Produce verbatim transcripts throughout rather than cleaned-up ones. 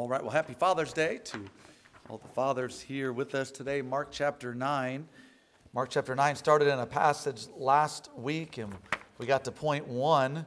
right, well, happy Father's Day to all the fathers here with us today. Mark chapter nine. Mark chapter nine started in a passage last week, and we got to point one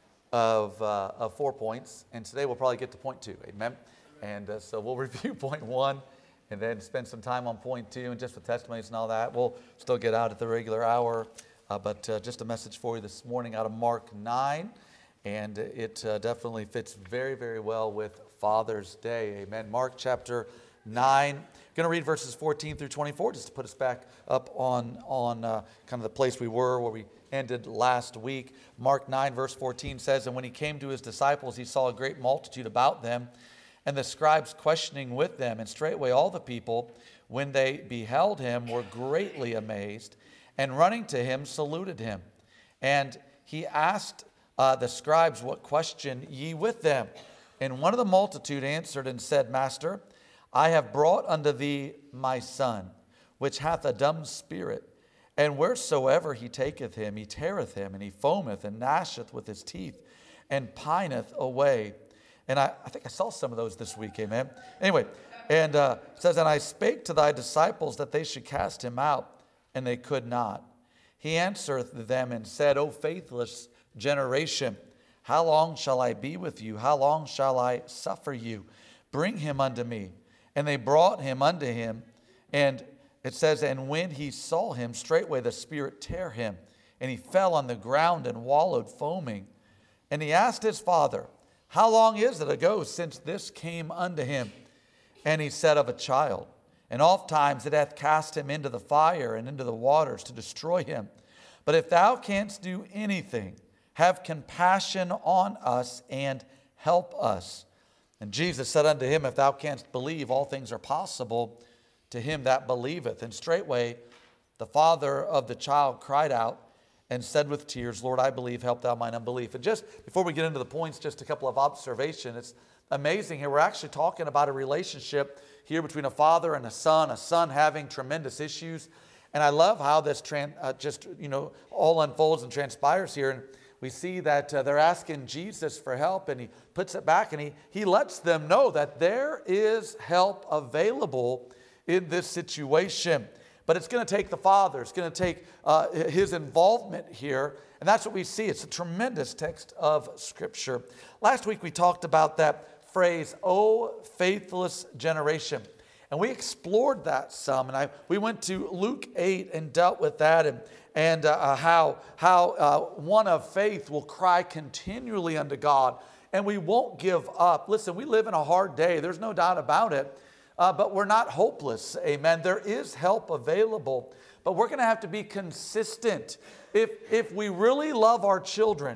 of, uh, of four points. And today we'll probably get to point two. Amen. And uh, so we'll review point one and then spend some time on point two, and just with testimonies and all that. We'll still get out at the regular hour. Uh, but uh, just a message for you this morning out of Mark nine. And it uh, definitely fits very, very well with Father's Day. Amen. Mark chapter nine. I'm going to read verses fourteen through twenty-four just to put us back up on, on uh, kind of the place we were where we ended last week. Mark nine verse fourteen says, "And when he came to his disciples, he saw a great multitude about them, and the scribes questioning with them. And straightway all the people, when they beheld him, were greatly amazed, and running to him saluted him. And he asked uh, the scribes, What question ye with them? And one of the multitude answered and said, Master, I have brought unto thee my son, which hath a dumb spirit. And wheresoever he taketh him, he teareth him, and he foameth and gnasheth with his teeth, and pineth away." And I, I think I saw some of those this week, amen. Anyway, and uh, it says, "And I spake to thy disciples that they should cast him out, and they could not. He answereth them and said, O faithless generation, how long shall I be with you? How long shall I suffer you? Bring him unto me. And they brought him unto him. And it says, And when he saw him, straightway the spirit tear him, and he fell on the ground and wallowed foaming. And he asked his father, How long is it ago since this came unto him? And he said, Of a child. And oft times it hath cast him into the fire and into the waters to destroy him. But if thou canst do anything, have compassion on us and help us. And Jesus said unto him, If thou canst believe, all things are possible to him that believeth. And straightway the father of the child cried out and said with tears, Lord, I believe, help thou mine unbelief. And just before we get into the points, just a couple of observations. It's amazing here. We're actually talking about a relationship here between a father and a son, a son having tremendous issues. And I love how this tran- uh, just, you know, all unfolds and transpires here. And we see that uh, they're asking Jesus for help, and he puts it back, and he, he lets them know that there is help available in this situation. But it's going to take the father. It's going to take uh, his involvement here. And that's what we see. It's a tremendous text of Scripture. Last week we talked about that phrase, O faithless generation. And we explored that some. And I we went to Luke eight and dealt with that. And, and uh, how, how uh, one of faith will cry continually unto God. And we won't give up. Listen, we live in a hard day. There's no doubt about it. Uh, but we're not hopeless, amen. There is help available, but we're going to have to be consistent. If, if we really love our children,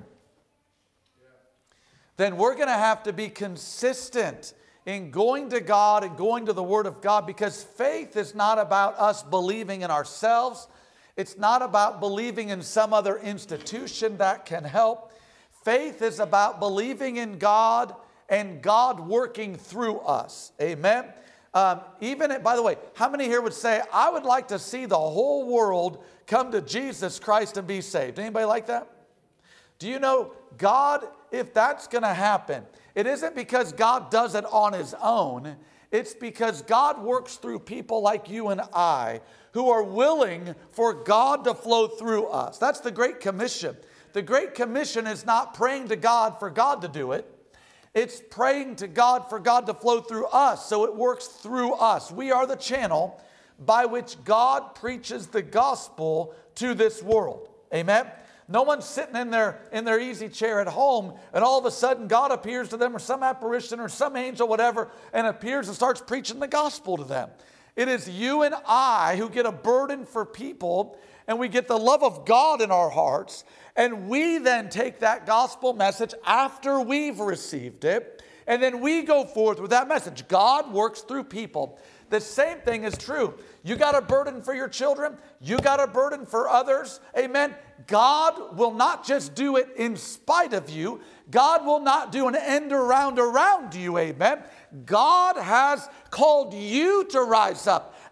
then we're going to have to be consistent in going to God and going to the Word of God, because faith is not about us believing in ourselves. It's not about believing in some other institution that can help. Faith is about believing in God and God working through us, amen. Um, even, by the way, how many here would say, I would like to see the whole world come to Jesus Christ and be saved? Anybody like that? Do you know God, if that's going to happen, it isn't because God does it on his own. It's because God works through people like you and I who are willing for God to flow through us. That's the Great Commission. The Great Commission is not praying to God for God to do it. It's praying to God for God to flow through us, so it works through us. We are the channel by which God preaches the gospel to this world. Amen? No one's sitting in their, in their easy chair at home, and all of a sudden God appears to them, or some apparition or some angel, whatever, and appears and starts preaching the gospel to them. It is you and I who get a burden for people, and we get the love of God in our hearts. And we then take that gospel message after we've received it, and then we go forth with that message. God works through people. The same thing is true. You got a burden for your children. You got a burden for others. Amen. God will not just do it in spite of you. God will not do an end around around you. Amen. God has called you to rise up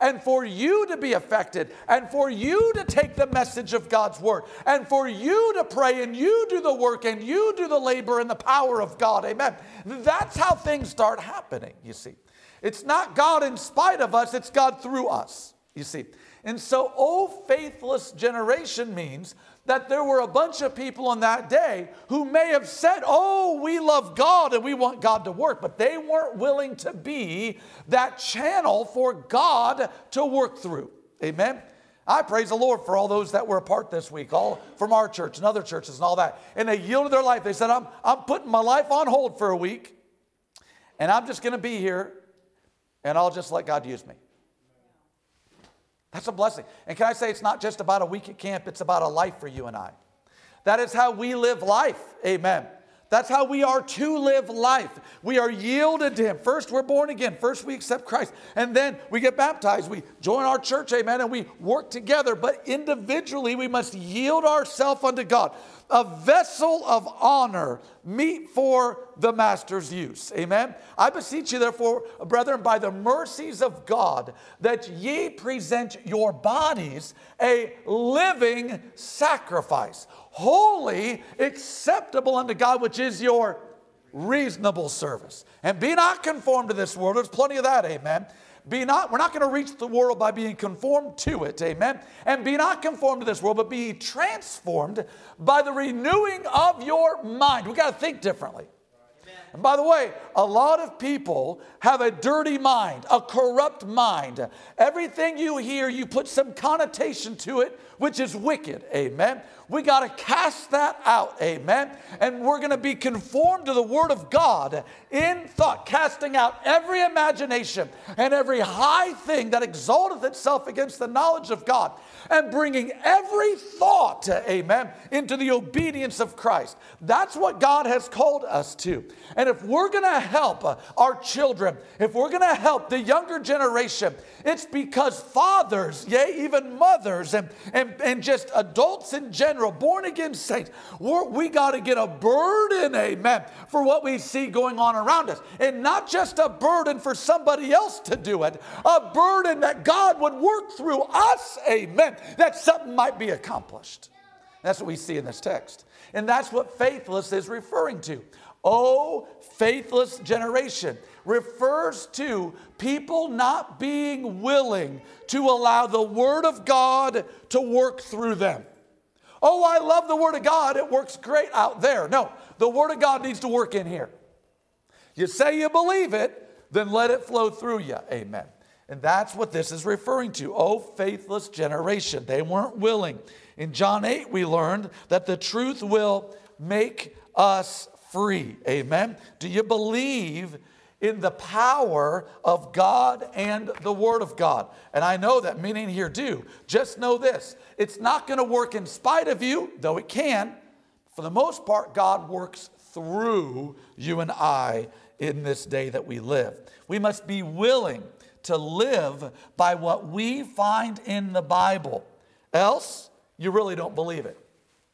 and for you to be affected, and for you to take the message of God's word, and for you to pray, and you do the work, and you do the labor in the power of God. Amen. That's how things start happening, you see. It's not God in spite of us, it's God through us, you see. And so, oh, faithless generation means that there were a bunch of people on that day who may have said, oh, we love God and we want God to work, but they weren't willing to be that channel for God to work through. Amen. I praise the Lord for all those that were a part this week, all from our church and other churches and all that. And they yielded their life. They said, I'm, I'm putting my life on hold for a week, and I'm just going to be here, and I'll just let God use me. That's a blessing. And can I say, it's not just about a week at camp, it's about a life for you and I. That is how we live life. Amen. That's how we are to live life. We are yielded to Him. First, we're born again. First, we accept Christ. And then we get baptized. We join our church, amen, and we work together. But individually, we must yield ourselves unto God. A vessel of honor, meet for the master's use. Amen. I beseech you, therefore, brethren, by the mercies of God, that ye present your bodies a living sacrifice, holy, acceptable unto God, which is your reasonable service. And be not conformed to this world. There's plenty of that, amen. Be not, we're not going to reach the world by being conformed to it, amen. And be not conformed to this world, but be transformed by the renewing of your mind. We've got to think differently. And by the way, a lot of people have a dirty mind, a corrupt mind. Everything you hear, you put some connotation to it, which is wicked. Amen. We got to cast that out. Amen. And we're going to be conformed to the Word of God in thought, casting out every imagination and every high thing that exalteth itself against the knowledge of God, and bringing every thought, amen, into the obedience of Christ. That's what God has called us to. And if we're going to help uh, our children, if we're going to help the younger generation, it's because fathers, yea, even mothers, and, and, and just adults in general, born again saints, we're, we got to get a burden, amen, for what we see going on around us. And not just a burden for somebody else to do it, a burden that God would work through us, amen, that something might be accomplished. That's what we see in this text. And that's what faithless is referring to. Oh, faithless generation refers to people not being willing to allow the Word of God to work through them. Oh, I love the Word of God. It works great out there. No, the Word of God needs to work in here. You say you believe it, then let it flow through you. Amen. And that's what this is referring to. Oh, faithless generation. They weren't willing. In John eight, we learned that the truth will make us free. Amen. Do you believe in the power of God and the Word of God? And I know that many in here do. Just know this. It's not going to work in spite of you, though it can. For the most part, God works through you and I in this day that we live. We must be willing to live by what we find in the Bible. Else, you really don't believe it.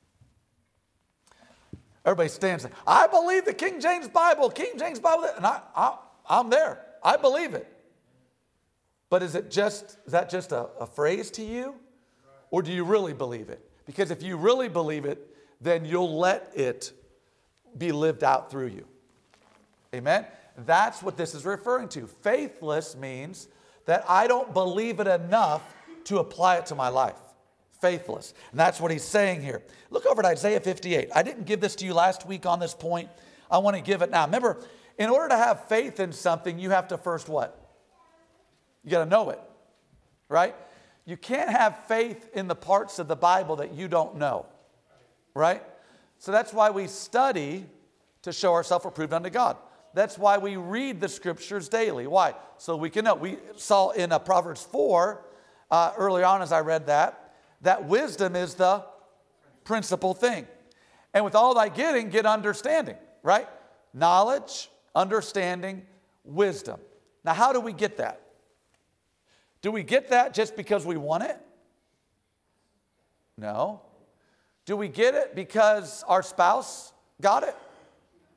Everybody stands there. I believe the King James Bible, King James Bible, and I, I, I'm there. I believe it. But is it just, is that just a, a phrase to you? Or do you really believe it? Because if you really believe it, then you'll let it be lived out through you. Amen? That's what this is referring to. Faithless means that I don't believe it enough to apply it to my life. Faithless. And that's what he's saying here. Look over at Isaiah fifty-eight. I didn't give this to you last week on this point. I want to give it now. Remember, in order to have faith in something, you have to first what? You got to know it, right? You can't have faith in the parts of the Bible that you don't know, right? So that's why we study to show ourselves approved unto God. That's why we read the Scriptures daily. Why? So we can know. We saw in uh, Proverbs four, uh, early on as I read that, that wisdom is the principal thing. And with all thy getting, get understanding, right? Knowledge, understanding, wisdom. Now, how do we get that? Do we get that just because we want it? No. Do we get it because our spouse got it?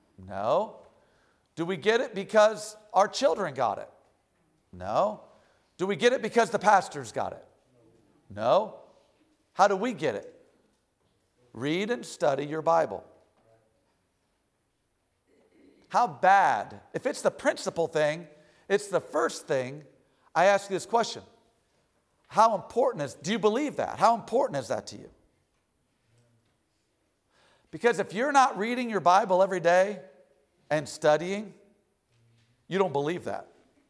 No. Do we get it because our children got it? No. Do we get it because the pastor's got it? No. How do we get it? Read and study your Bible. How bad, if it's the principal thing, it's the first thing, I ask you this question. How important is, do you believe that? How important is that to you? Because if you're not reading your Bible every day and studying, you don't believe that.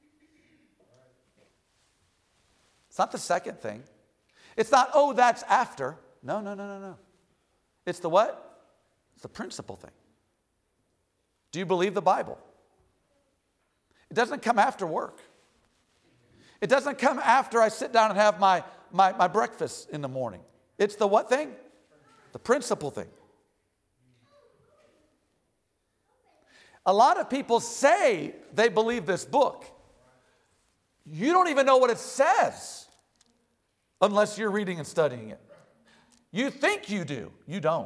It's not the second thing. It's not, oh, that's after. No, no, no, no, no. It's the what? It's the principal thing. Do you believe the Bible? It doesn't come after work. It doesn't come after I sit down and have my, my, my breakfast in the morning. It's the what thing? The principal thing. A lot of people say they believe this book. You don't even know what it says unless you're reading and studying it. You think you do. You don't.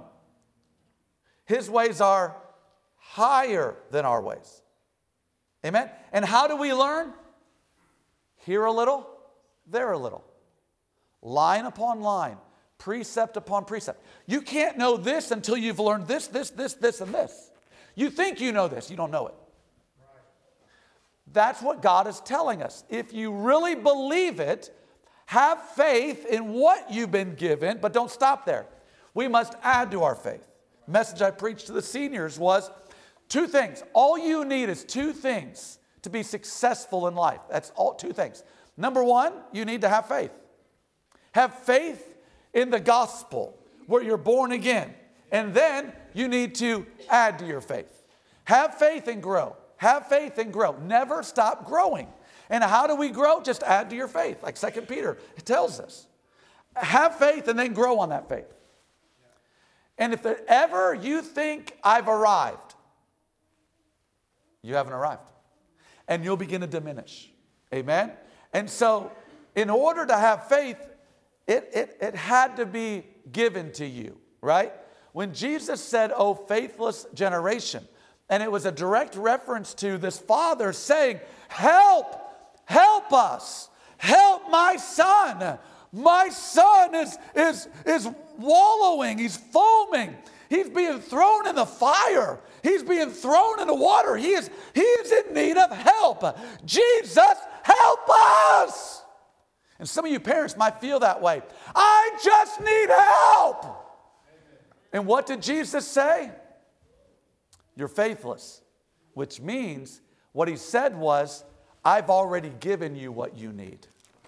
His ways are higher than our ways. Amen? And how do we learn? Here a little, there a little. Line upon line, precept upon precept. You can't know this until you've learned this, this, this, this, and this. You think you know this, you don't know it. That's what God is telling us. If you really believe it, have faith in what you've been given, but don't stop there. We must add to our faith. The message I preached to the seniors was two things. All you need is two things to be successful in life. That's all, two things. Number one, you need to have faith. Have faith in the gospel where you're born again. And then you need to add to your faith. Have faith and grow. Have faith and grow. Never stop growing. And how do we grow? Just add to your faith. Like Second Peter tells us. Have faith and then grow on that faith. And if ever you think I've arrived, you haven't arrived. And you'll begin to diminish. Amen? And so in order to have faith, it, it, it had to be given to you, right? When Jesus said, "Oh, faithless generation," and it was a direct reference to this father saying, help, help us, help my son. My son is, is, is wallowing, he's foaming, he's being thrown in the fire, he's being thrown in the water, he is, he is in need of help. Jesus, help us. And some of you parents might feel that way. I just need help. And what did Jesus say? You're faithless, which means what he said was, I've already given you what you need.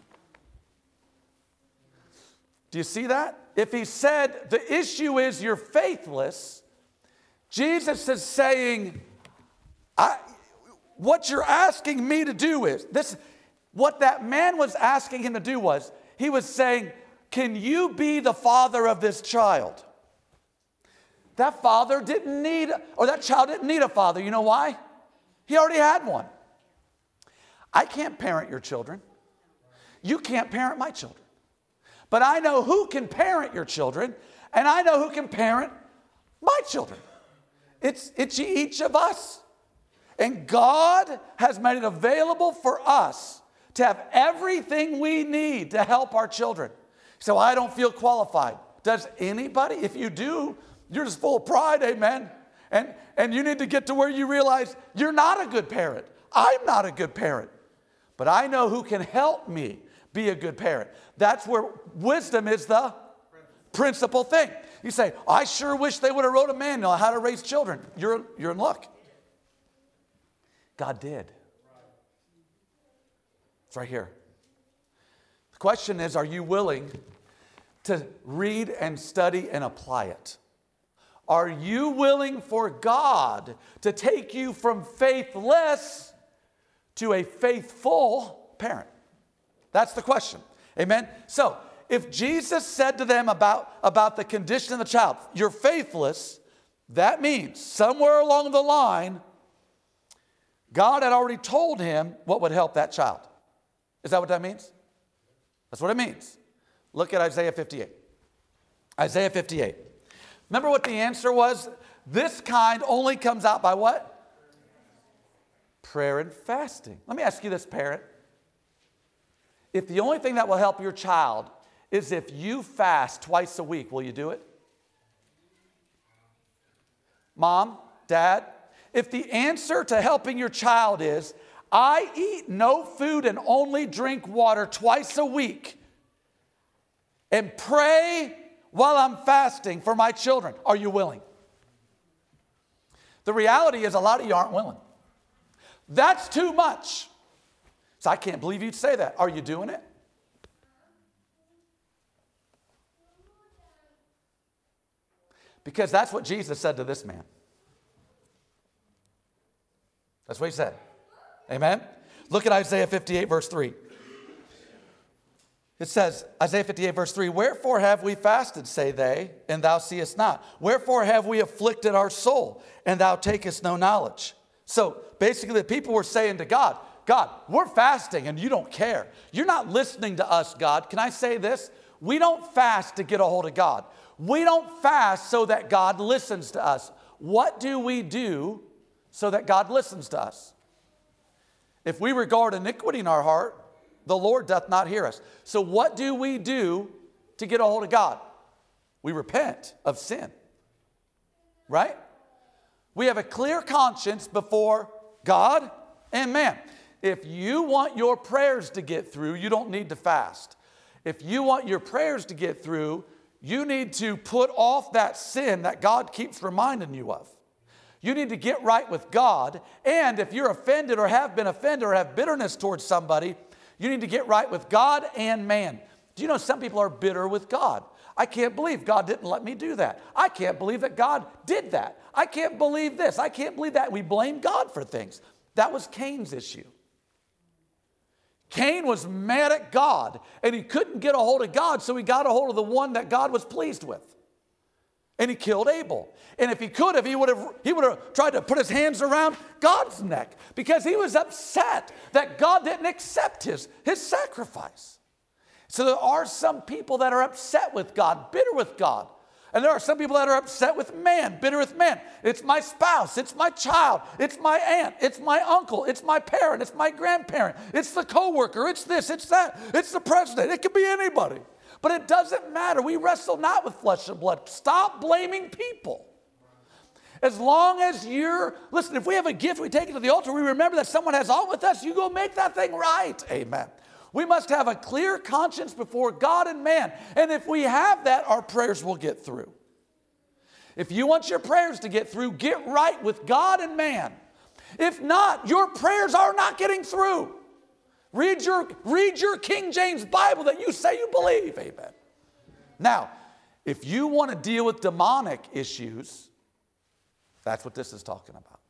Do you see that? If he said the issue is you're faithless, Jesus is saying, I, what you're asking me to do is, this. What that man was asking him to do was, he was saying, can you be the father of this child? That father didn't need, or that child didn't need a father. You know why? He already had one. I can't parent your children. You can't parent my children. But I know who can parent your children, and I know who can parent my children. It's, it's each of us. And God has made it available for us to have everything we need to help our children. So I don't feel qualified. Does anybody? If you do, you're just full of pride, amen. And, and you need to get to where you realize you're not a good parent. I'm not a good parent. But I know who can help me be a good parent. That's where wisdom is the principal thing. You say, I sure wish they would have wrote a manual on how to raise children. You're, you're in luck. God did. It's right here. The question is, are you willing to read and study and apply it? Are you willing for God to take you from faithless to a faithful parent? That's the question. Amen? So, if Jesus said to them about, about the condition of the child, you're faithless, that means somewhere along the line, God had already told him what would help that child. Is that what that means? That's what it means. Look at Isaiah fifty-eight. Isaiah fifty-eight. Remember what the answer was? This kind only comes out by what? Prayer and fasting. Let me ask you this, parent. If the only thing that will help your child is if you fast twice a week, will you do it? Mom, Dad, if the answer to helping your child is, I eat no food and only drink water twice a week and pray while I'm fasting for my children, are you willing? The reality is a lot of you aren't willing. That's too much. So I can't believe you'd say that. Are you doing it? Because that's what Jesus said to this man. That's what he said. Amen? Look at Isaiah fifty-eight, verse three. It says, Isaiah fifty-eight, verse three, wherefore have we fasted, say they, and thou seest not? Wherefore have we afflicted our soul, and thou takest no knowledge? So basically the people were saying to God, God, we're fasting and you don't care. You're not listening to us, God. Can I say this? We don't fast to get a hold of God. We don't fast so that God listens to us. What do we do so that God listens to us? If we regard iniquity in our heart, the Lord doth not hear us. So what do we do to get a hold of God? We repent of sin, right? We have a clear conscience before God and man. If you want your prayers to get through, you don't need to fast. If you want your prayers to get through, you need to put off that sin that God keeps reminding you of. You need to get right with God. And if you're offended or have been offended or have bitterness towards somebody, you need to get right with God and man. Do you know some people are bitter with God? I can't believe God didn't let me do that. I can't believe that God did that. I can't believe this. I can't believe that. We blame God for things. That was Cain's issue. Cain was mad at God, and he couldn't get a hold of God, so he got a hold of the one that God was pleased with. And he killed Abel. And if he could have, he would have, he would have tried to put his hands around God's neck because he was upset that God didn't accept his, his sacrifice. So there are some people that are upset with God, bitter with God. And there are some people that are upset with man, bitter with man. It's my spouse, it's my child, it's my aunt, it's my uncle, it's my parent, it's my grandparent, it's the coworker, it's this, it's that, it's the president. It could be anybody. But it doesn't matter. We wrestle not with flesh and blood. Stop blaming people. As long as you're, listen, if we have a gift, we take it to the altar, we remember that someone has all with us, you go make that thing right. Amen. We must have a clear conscience before God and man. And if we have that, our prayers will get through. If you want your prayers to get through, get right with God and man. If not, your prayers are not getting through. Read your, read your King James Bible that you say you believe. Amen. Now, if you want to deal with demonic issues, that's what this is talking about.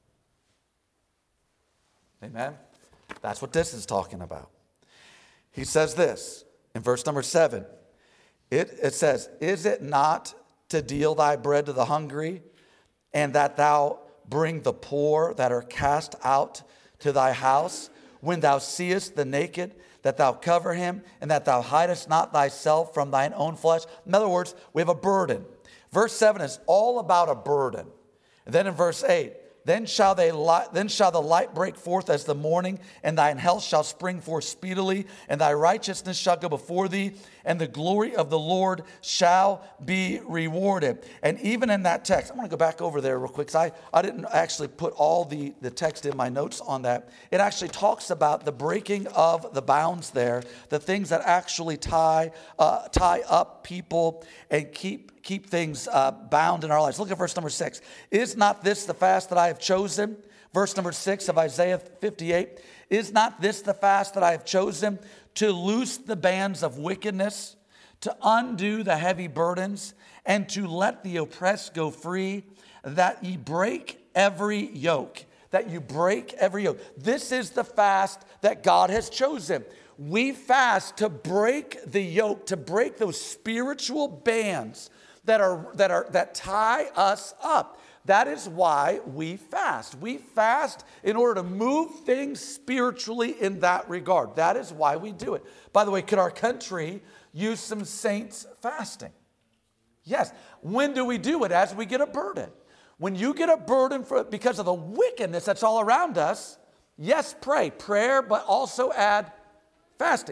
Amen. That's what this is talking about. He says this in verse number seven. It, it says, is it not to deal thy bread to the hungry, and that thou bring the poor that are cast out to thy house? When thou seest the naked, that thou cover him, and that thou hidest not thyself from thine own flesh. In other words, we have a burden. Verse seven is all about a burden. And then in verse eight, Then shall, they light, then shall the light break forth as the morning, and thine health shall spring forth speedily, and thy righteousness shall go before thee, and the glory of the Lord shall be rewarded. And even in that text, I want to go back over there real quick, because I, I didn't actually put all the, the text in my notes on that. It actually talks about the breaking of the bounds there, the things that actually tie, uh, tie up people and keep keep things uh, bound in our lives. Look at verse number six. Is not this the fast that I have chosen? Verse number six of Isaiah fifty-eight. Is not this the fast that I have chosen? To loose the bands of wickedness, to undo the heavy burdens, and to let the oppressed go free, that ye break every yoke. That you break every yoke. This is the fast that God has chosen. We fast to break the yoke, to break those spiritual bands that are that are that tie us up. That is why we fast. We fast in order to move things spiritually in that regard. That is why we do it. By the way, could our country use some saints fasting? Yes. When do we do it? As we get a burden. When you get a burden for because of the wickedness that's all around us, yes, pray. Prayer, but also add fasting.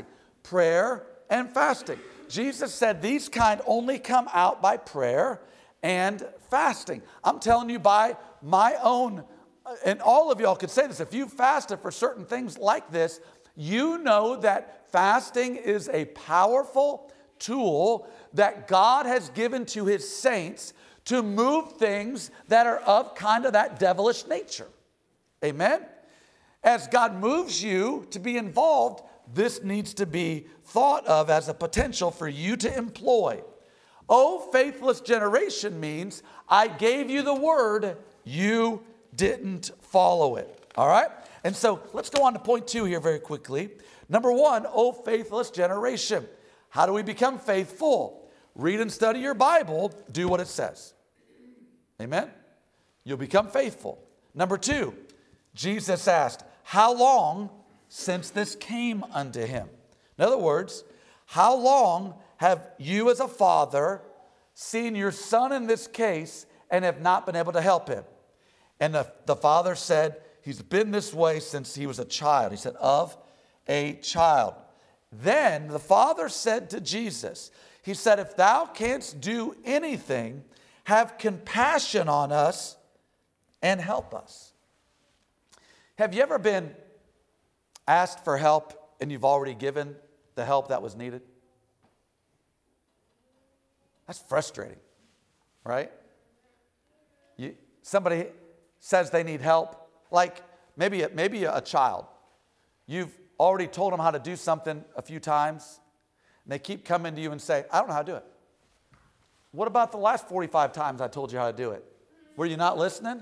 prayer and fasting. Jesus said these kind only come out by prayer and fasting. I'm telling you by my own, and all of y'all could say this, if you fasted for certain things like this, you know that fasting is a powerful tool that God has given to his saints to move things that are of kind of that devilish nature. Amen? As God moves you to be involved, this needs to be thought of as a potential for you to employ. Oh, faithless generation means I gave you the word, you didn't follow it. All right? And so let's go on to point two here very quickly. Number one, oh, faithless generation. How do we become faithful? Read and study your Bible. Do what it says. Amen? You'll become faithful. Number two, Jesus asked, how long since this came unto him? In other words, how long have you as a father seen your son in this case and have not been able to help him? And the, the father said, he's been this way since he was a child. He said, of a child. Then the father said to Jesus, he said, if thou canst do anything, have compassion on us and help us. Have you ever been asked for help and you've already given the help that was needed? That's frustrating, right? You, somebody says they need help, like maybe a, maybe a child. You've already told them how to do something a few times, and they keep coming to you and say, I don't know how to do it. What about the last forty-five times I told you how to do it? Were you not listening?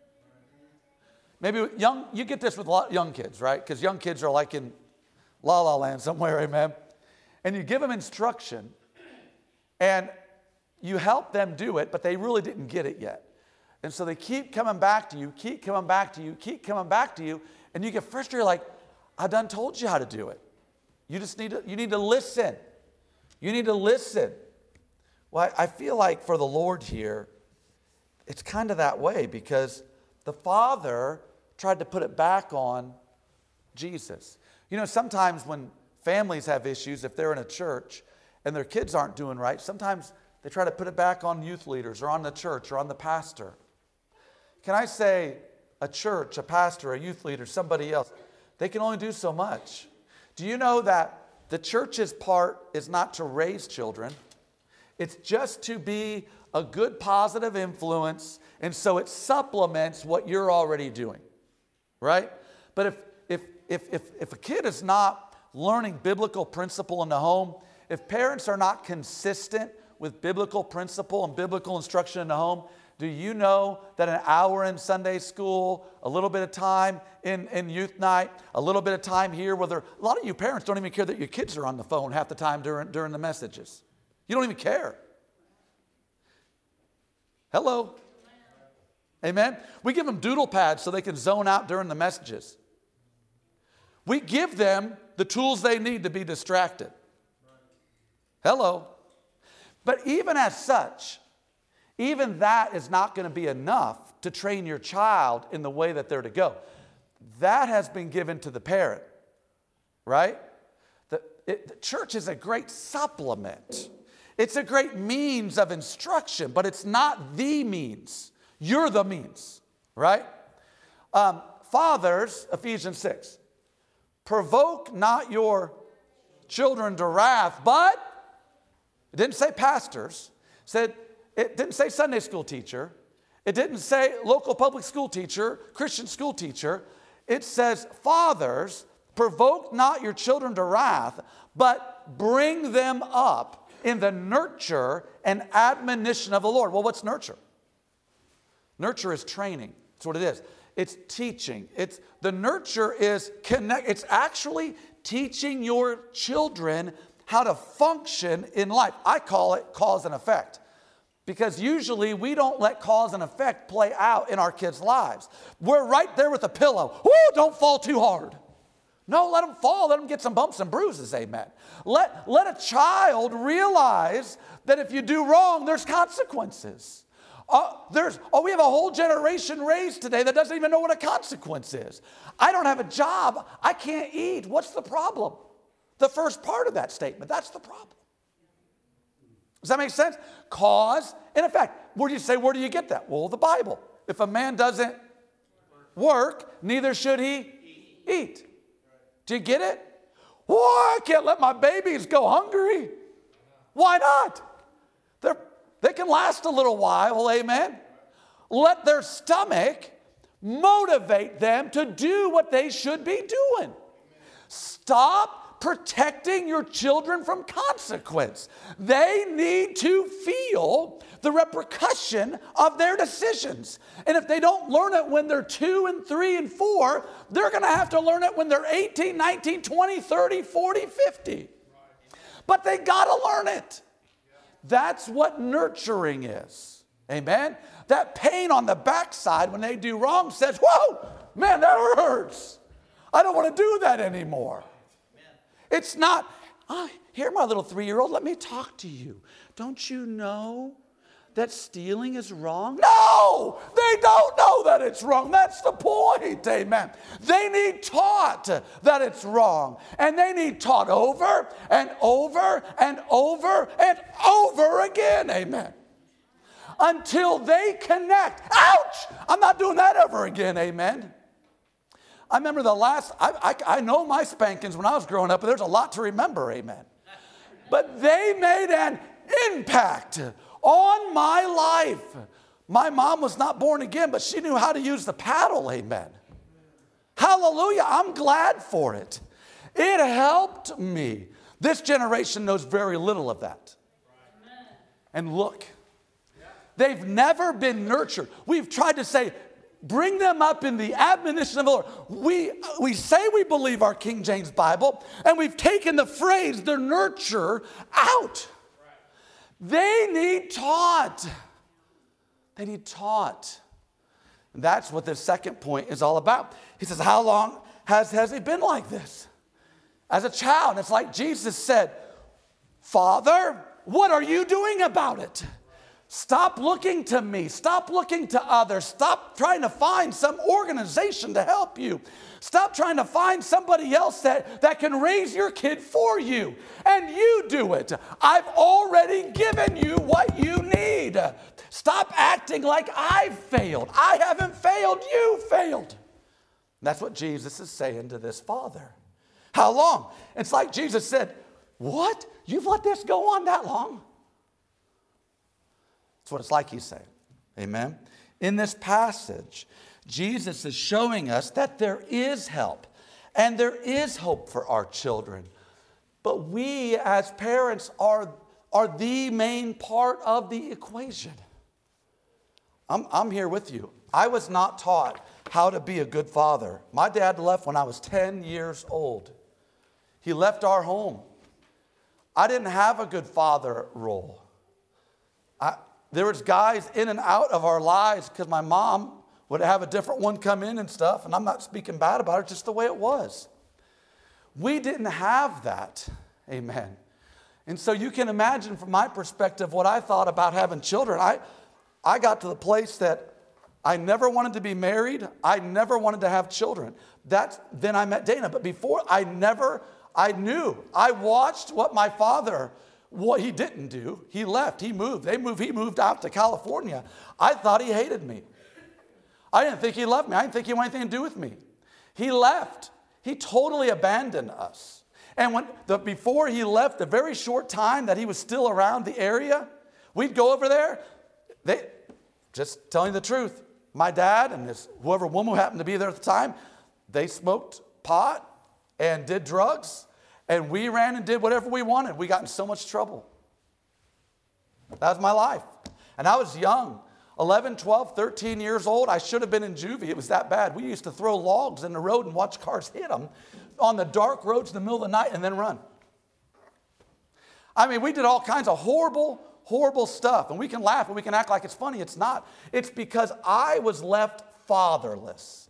Maybe young, you get this with young kids, right? Because young kids are like in La La Land somewhere, amen? And you give them instruction, and you help them do it, but they really didn't get it yet. And so they keep coming back to you, keep coming back to you, keep coming back to you, and you get frustrated like, I done told you how to do it. You just need to, you need to listen. You need to listen. Well, I feel like for the Lord here, it's kind of that way because the Father tried to put it back on Jesus. You know, sometimes when families have issues, if they're in a church and their kids aren't doing right, sometimes they try to put it back on youth leaders or on the church or on the pastor. Can I say a church, a pastor, a youth leader, somebody else, they can only do so much. Do you know that the church's part is not to raise children? It's just to be a good positive influence, and so it supplements what you're already doing, right? But if if if if, if a kid is not learning biblical principle in the home, if parents are not consistent with biblical principle and biblical instruction in the home, do you know that an hour in Sunday school, a little bit of time in, in youth night, a little bit of time here, where there, a lot of you parents don't even care that your kids are on the phone half the time during, during the messages. You don't even care. Hello. Amen. We give them doodle pads so they can zone out during the messages. We give them the tools they need to be distracted. Hello. But even as such, even that is not going to be enough to train your child in the way that they're to go. That has been given to the parent, right? The, it, the church is a great supplement. It's a great means of instruction, but it's not the means. You're the means, right? Um, fathers, Ephesians six, provoke not your children to wrath, but it didn't say pastors. It said, it didn't say Sunday school teacher. It didn't say local public school teacher, Christian school teacher. It says, fathers, provoke not your children to wrath, but bring them up in the nurture and admonition of the Lord. Well, what's nurture? Nurture is training. That's what it is. It's teaching. It's the nurture is connect. It's actually teaching your children how to function in life. I call it cause and effect. Because usually we don't let cause and effect play out in our kids' lives. We're right there with a pillow. Woo, don't fall too hard. No, let them fall. Let them get some bumps and bruises, amen. Let, let a child realize that if you do wrong, there's consequences. Uh, there's, oh, we have a whole generation raised today that doesn't even know what a consequence is. I don't have a job. I can't eat. What's the problem? the first part of that statement. That's the problem. Does that make sense? Cause and effect. Where do you say, where do you get that? Well, the Bible. If a man doesn't work, neither should he eat. Do you get it? Why? I can't let my babies go hungry. Why not? They're, they can last a little while, amen? Let their stomach motivate them to do what they should be doing. Stop protecting your children from consequence. They need to feel the repercussion of their decisions. And if they don't learn it when they're two and three and four, they're going to have to learn it when they're eighteen, nineteen, twenty, thirty, forty, fifty. But they got to learn it. That's what nurturing is. Amen? That pain on the backside when they do wrong says, whoa, man, that hurts. I don't want to do that anymore. It's not, oh, here, my little three-year-old, let me talk to you. Don't you know that stealing is wrong? No, they don't know that it's wrong. That's the point, amen. They need taught that it's wrong. And they need taught over and over and over and over again, amen. Until they connect. Ouch! I'm not doing that ever again, amen. I remember the last, I, I, I know my spankings when I was growing up, but there's a lot to remember, amen. But they made an impact on my life. My mom was not born again, but she knew how to use the paddle, amen. Hallelujah, I'm glad for it. It helped me. This generation knows very little of that. And look, they've never been nurtured. We've tried to say, bring them up in the admonition of the Lord. We, we say we believe our King James Bible, and we've taken the phrase, the nurture, out. They need taught. They need taught. And that's what this second point is all about. He says, how long has, has he been like this? As a child, and it's like Jesus said, Father, what are you doing about it? Stop looking to me. Stop looking to others. Stop trying to find some organization to help you. Stop trying to find somebody else that, that can raise your kid for you. And you do it. I've already given you what you need. Stop acting like I've failed. I haven't failed. You failed. That's what Jesus is saying to this father. How long? It's like Jesus said, what? You've let this go on that long? That's what it's like, he's saying. Amen. In this passage, Jesus is showing us that there is help and there is hope for our children. But we as parents are, are the main part of the equation. I'm, I'm here with you. I was not taught how to be a good father. My dad left when I was ten years old. He left our home. I didn't have a good father role. I, there was guys in and out of our lives because my mom would have a different one come in and stuff, and I'm not speaking bad about it, just the way it was. We didn't have that, amen. And so you can imagine from my perspective what I thought about having children. I, I got to the place that I never wanted to be married. I never wanted to have children. That's, then I met Dana, but before I never, I knew. I watched what my father, what he didn't do. He left, he moved. They moved, he moved out to California. I thought he hated me. I didn't think he loved me. I didn't think he wanted anything to do with me. He left. He totally abandoned us. And when the, before he left, the very short time that he was still around the area, we'd go over there. They, just telling you the truth, my dad and this whoever woman who happened to be there at the time, they smoked pot and did drugs, and we ran and did whatever we wanted. We got in so much trouble. That was my life. And I was young. eleven, twelve, thirteen years old. I should have been in juvie. It was that bad. We used to throw logs in the road and watch cars hit them on the dark roads in the middle of the night and then run. I mean, we did all kinds of horrible, horrible stuff. And we can laugh and we can act like it's funny. It's not. It's because I was left fatherless.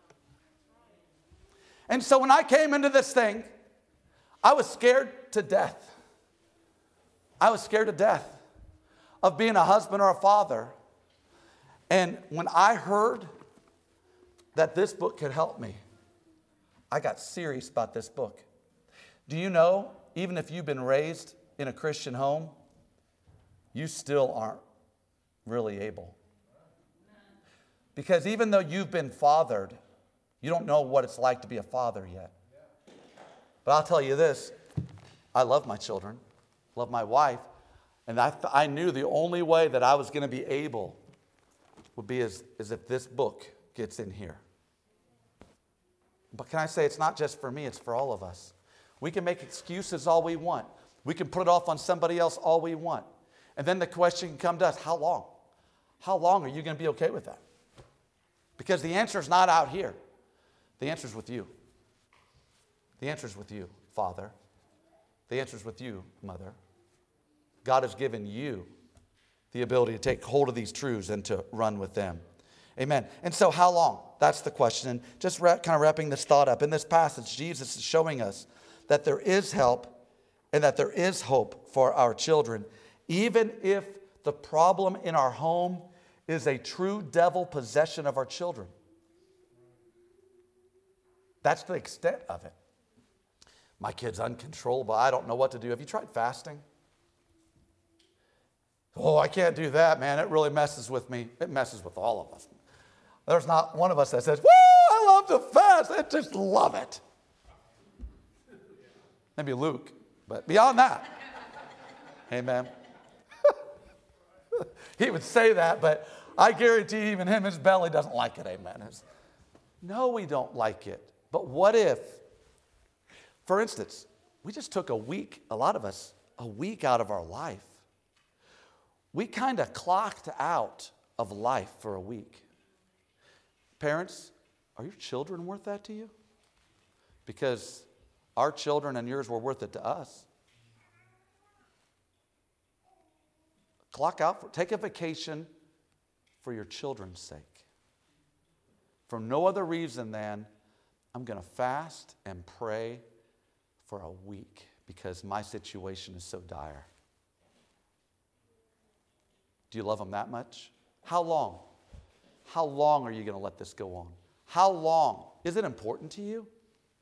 And so when I came into this thing, I was scared to death. I was scared to death of being a husband or a father. And when I heard that this book could help me, I got serious about this book. Do you know, even if you've been raised in a Christian home, you still aren't really able? Because even though you've been fathered, you don't know what it's like to be a father yet. But I'll tell you this, I love my children, love my wife, and I, I knew the only way that I was going to be able would be as, as if this book gets in here. But can I say, it's not just for me, it's for all of us. We can make excuses all we want. We can put it off on somebody else all we want. And then the question can come to us, how long? How long are you going to be okay with that? Because the answer is not out here. The answer is with you. The answer is with you, Father. The answer is with you, Mother. God has given you the ability to take hold of these truths and to run with them. Amen. And so how long? That's the question. And just ra- kind of wrapping this thought up. In this passage, Jesus is showing us that there is help and that there is hope for our children, even if the problem in our home is a true devil possession of our children. That's the extent of it. My kid's uncontrollable. I don't know what to do. Have you tried fasting? Oh, I can't do that, man. It really messes with me. It messes with all of us. There's not one of us that says, woo, I love to fast. I just love it. Maybe Luke, but beyond that, amen. He would say that, but I guarantee even him, his belly doesn't like it, amen. It's, no, we don't like it. But what if, for instance, we just took a week, a lot of us, a week out of our life. We kind of clocked out of life for a week. Parents, are your children worth that to you? Because our children and yours were worth it to us. Clock out, for, take a vacation for your children's sake. For no other reason than I'm going to fast and pray for a week because my situation is so dire. Do you love them that much? How long? How long are you going to let this go on? How long? Is it important to you?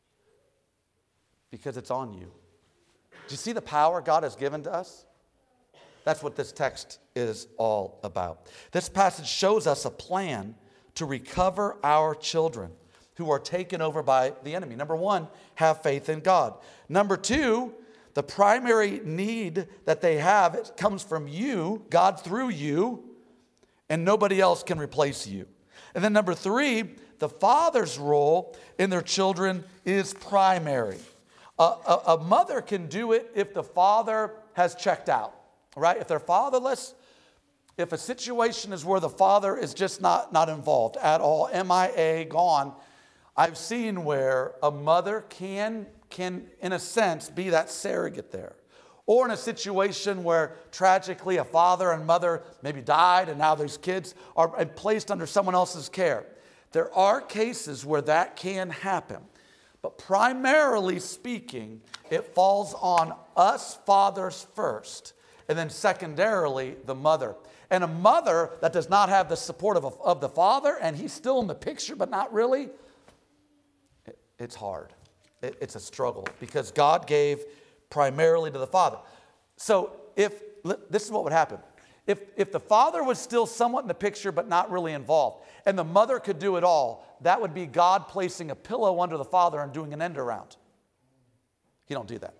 Because it's on you. Do you see the power God has given to us? That's what this text is all about. This passage shows us a plan to recover our children who are taken over by the enemy. Number one, have faith in God. Number two, the primary need that they have, it comes from you, God through you, and nobody else can replace you. And then number three, the father's role in their children is primary. A, a, a mother can do it if the father has checked out, right? If they're fatherless, if a situation is where the father is just not, not involved at all, M I A, gone, I've seen where a mother can, can, in a sense, be that surrogate there. Or in a situation where tragically a father and mother maybe died and now these kids are placed under someone else's care. There are cases where that can happen. But primarily speaking, it falls on us fathers first, and then secondarily, the mother. And a mother that does not have the support of, a, of the father, and he's still in the picture, but not really, it, it's hard. It, it's a struggle because God gave primarily to the father. So if, this is what would happen. If, if the father was still somewhat in the picture but not really involved, and the mother could do it all, that would be God placing a pillow under the father and doing an end around. He don't do that.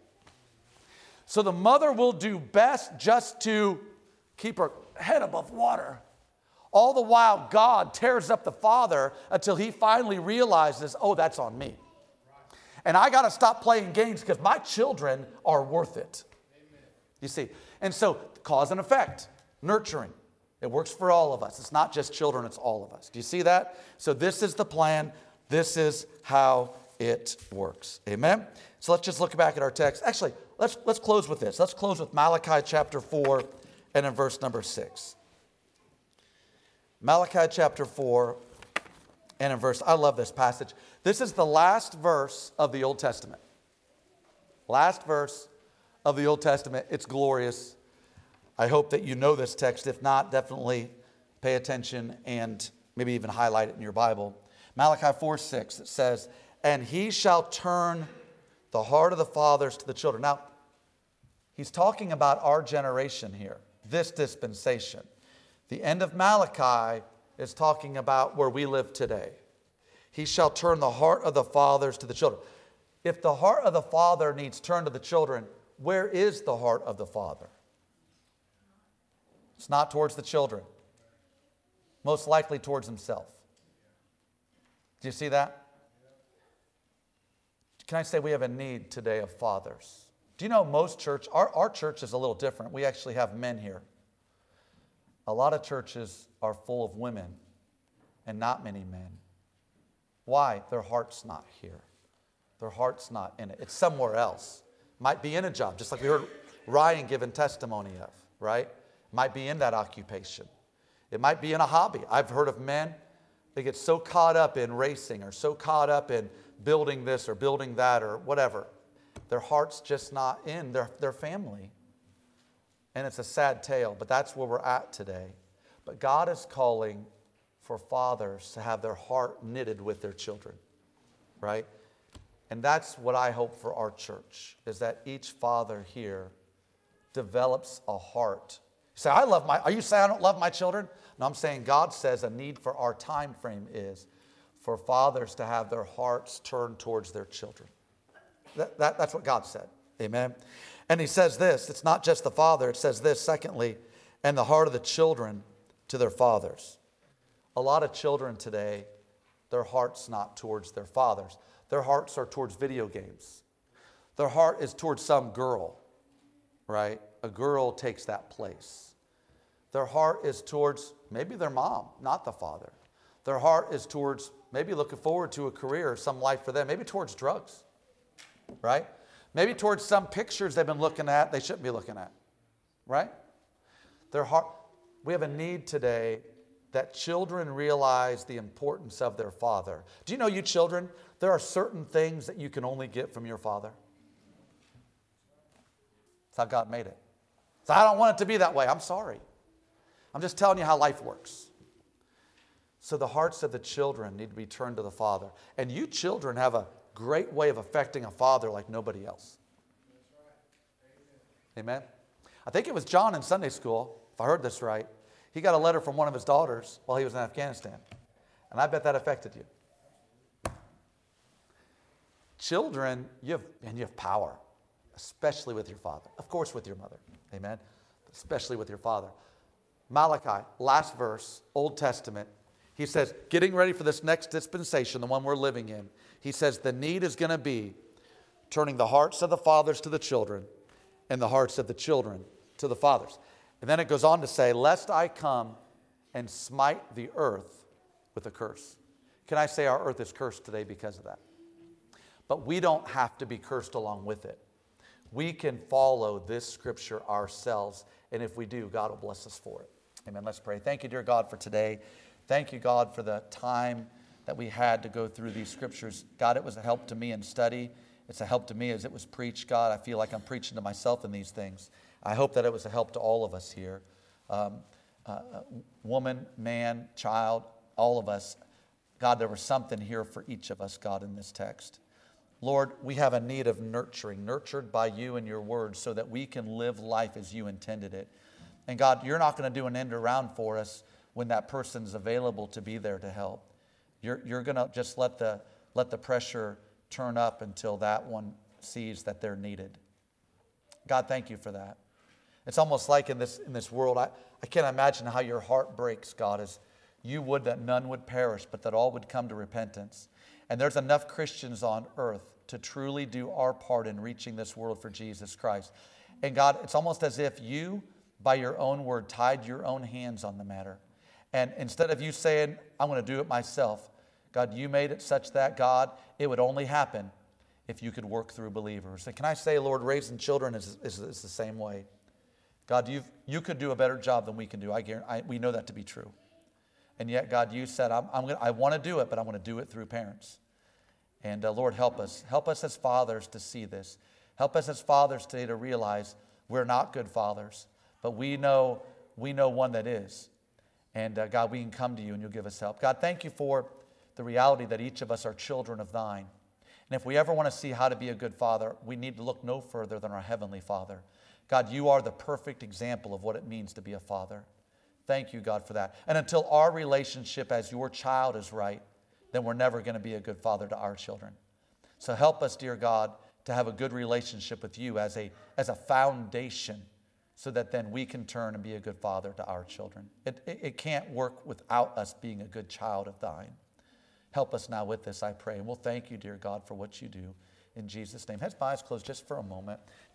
So the mother will do best just to keep her head above water. All the while God tears up the father until he finally realizes, oh, that's on me. And I got to stop playing games because my children are worth it. You see, and so cause and effect. Nurturing. It works for all of us. It's not just children, it's all of us. Do you see that? So this is the plan. This is how it works. Amen? So let's just look back at our text. Actually, let's, let's close with this. Let's close with Malachi chapter four and in verse number six. Malachi chapter four and in verse, I love this passage. This is the last verse of the Old Testament. Last verse of the Old Testament. It's glorious. I hope that you know this text. If not, definitely pay attention and maybe even highlight it in your Bible. Malachi four six, it says, and he shall turn The heart of the fathers to the children. Now, he's talking about our generation here, this dispensation. The end of Malachi is talking about where we live today. He shall turn the heart of the fathers to the children. If the heart of the father needs turned to the children, where is the heart of the father? It's not towards the children. Most likely towards himself. Do you see that? Can I say we have a need today of fathers? Do you know most church, our, our church is a little different. We actually have men here. A lot of churches are full of women and not many men. Why? Their heart's not here. Their heart's not in it. It's somewhere else. Might be in a job, just like we heard Ryan giving testimony of, right? Might be in that occupation. It might be in a hobby. I've heard of men, they get so caught up in racing or so caught up in building this or building that or whatever. Their heart's just not in their, their family. And it's a sad tale, but that's where we're at today. But God is calling for fathers to have their heart knitted with their children, right? And that's what I hope for our church, is that each father here develops a heart. You say, I love my, are you saying I don't love my children? No, I'm saying God says a need for our time frame is for fathers to have their hearts turned towards their children. That, that, that's what God said. Amen. And he says this, it's not just the father, it says this, secondly, and the heart of the children to their fathers. A lot of children today, their heart's not towards their fathers. Their hearts are towards video games. Their heart is towards some girl, right? A girl takes that place. Their heart is towards maybe their mom, not the father. Their heart is towards maybe looking forward to a career or some life for them. Maybe towards drugs, right? Maybe towards some pictures they've been looking at they shouldn't be looking at, right? Their heart. We have a need today that children realize the importance of their father. Do you know, you children, there are certain things that you can only get from your father? That's how God made it. So I don't want it to be that way. I'm sorry. I'm just telling you how life works. So the hearts of the children need to be turned to the father. And you children have a great way of affecting a father like nobody else. Amen. I think it was John in Sunday school, if I heard this right. He got a letter from one of his daughters while he was in Afghanistan. And I bet that affected you. Children, you have, and you have power, especially with your father. Of course, with your mother. Amen. But especially with your father. Malachi, last verse, Old Testament. He says, getting ready for this next dispensation, the one we're living in. He says the need is going to be turning the hearts of the fathers to the children and the hearts of the children to the fathers. And then it goes on to say, lest I come and smite the earth with a curse. Can I say our earth is cursed today because of that? But we don't have to be cursed along with it. We can follow this scripture ourselves. And if we do, God will bless us for it. Amen. Let's pray. Thank you, dear God, for today. Thank you, God, for the time that we had to go through these scriptures. God, it was a help to me in study. It's a help to me as it was preached. God, I feel like I'm preaching to myself in these things. I hope that it was a help to all of us here. Um, uh, woman, man, child, all of us. God, there was something here for each of us, God, in this text. Lord, we have a need of nurturing, nurtured by you and your word so that we can live life as you intended it. And God, you're not going to do an end around for us when that person's available to be there to help. You're, you're going to just let the, let the pressure turn up until that one sees that they're needed. God, thank you for that. It's almost like in this, in this world, I, I can't imagine how your heart breaks, God, as you would that none would perish, but that all would come to repentance. And there's enough Christians on earth to truly do our part in reaching this world for Jesus Christ. And God, it's almost as if you, by your own word, tied your own hands on the matter. And instead of you saying, I'm going to do it myself, God, you made it such that, God, it would only happen if you could work through believers. And can I say, Lord, raising children is, is, is the same way. God, you've, you could do a better job than we can do. I guarantee, I, we know that to be true. And yet, God, you said, I'm, I'm gonna, I want to do it, but I want to do it through parents. And uh, Lord, help us. Help us as fathers to see this. Help us as fathers today to realize we're not good fathers, but we know, we know one that is. And uh, God, we can come to you and you'll give us help. God, thank you for the reality that each of us are children of thine. And if we ever want to see how to be a good father, we need to look no further than our Heavenly Father. God, you are the perfect example of what it means to be a father. Thank you, God, for that. And until our relationship as your child is right, then we're never going to be a good father to our children. So help us, dear God, to have a good relationship with you as a, as a foundation, so that then we can turn and be a good father to our children. It, it, it can't work without us being a good child of thine. Help us now with this, I pray. And we'll thank you, dear God, for what you do. In Jesus' name. Heads, my eyes closed just for a moment.